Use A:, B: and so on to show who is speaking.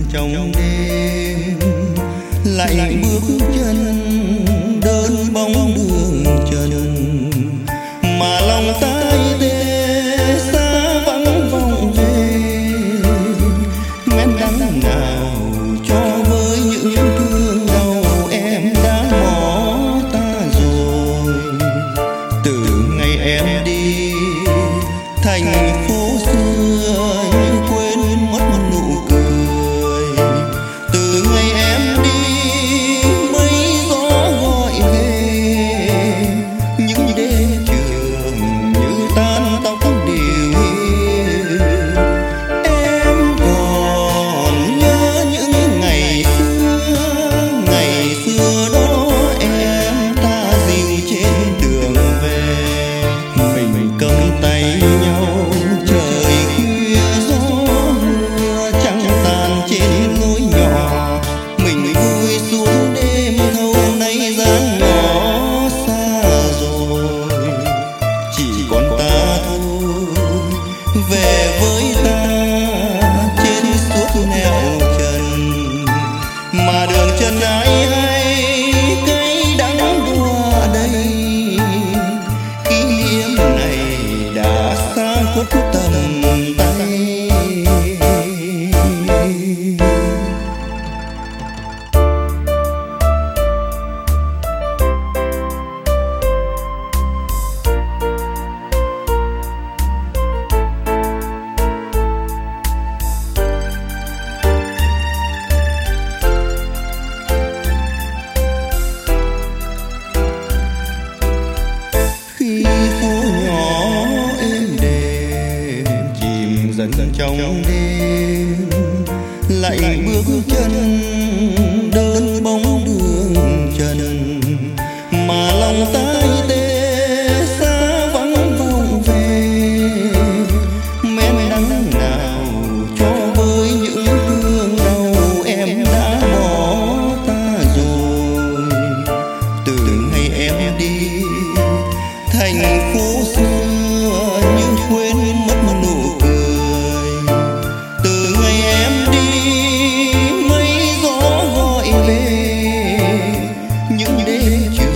A: trong đêm, lạnh bước chân đơn bóng đường trần, mà lòng tay tê xa vắng vọng về. Men đắng nào cho với những thương đau em đã bỏ ta rồi. Từ ngày em đi thành phố xưa như quên mất nụ cười. Từ ngày em đi mây gió gọi về, những đêm trường như tan tóc điều hiu. Em còn nhớ những ngày xưa đó em ta dìu trên đường về. Mình cầm tay nhau trời khuya gió mưa trăng tàn trên lối nhỏ. Mình vui xuống đêm thâu nay dáng nhỏ xa rồi. Chỉ còn ta thôi về với ta trên suốt nẻo trần, mà đường chân ai hay cây đắng đua đây. Kỷ niệm này đã xa khuất tầm tay. Khi phố nhỏ êm đềm chìm dần dần trong đêm, lạnh bước chân đơn bóng đường trần, mà lòng tay tê xa vắng vọng về. Men đắng nào cho với những thương đau em đã bỏ ta rồi. Từ ngày em đi thành phố xưa như quên mất nụ cười. Từ ngày em đi mây gió gọi về, những đêm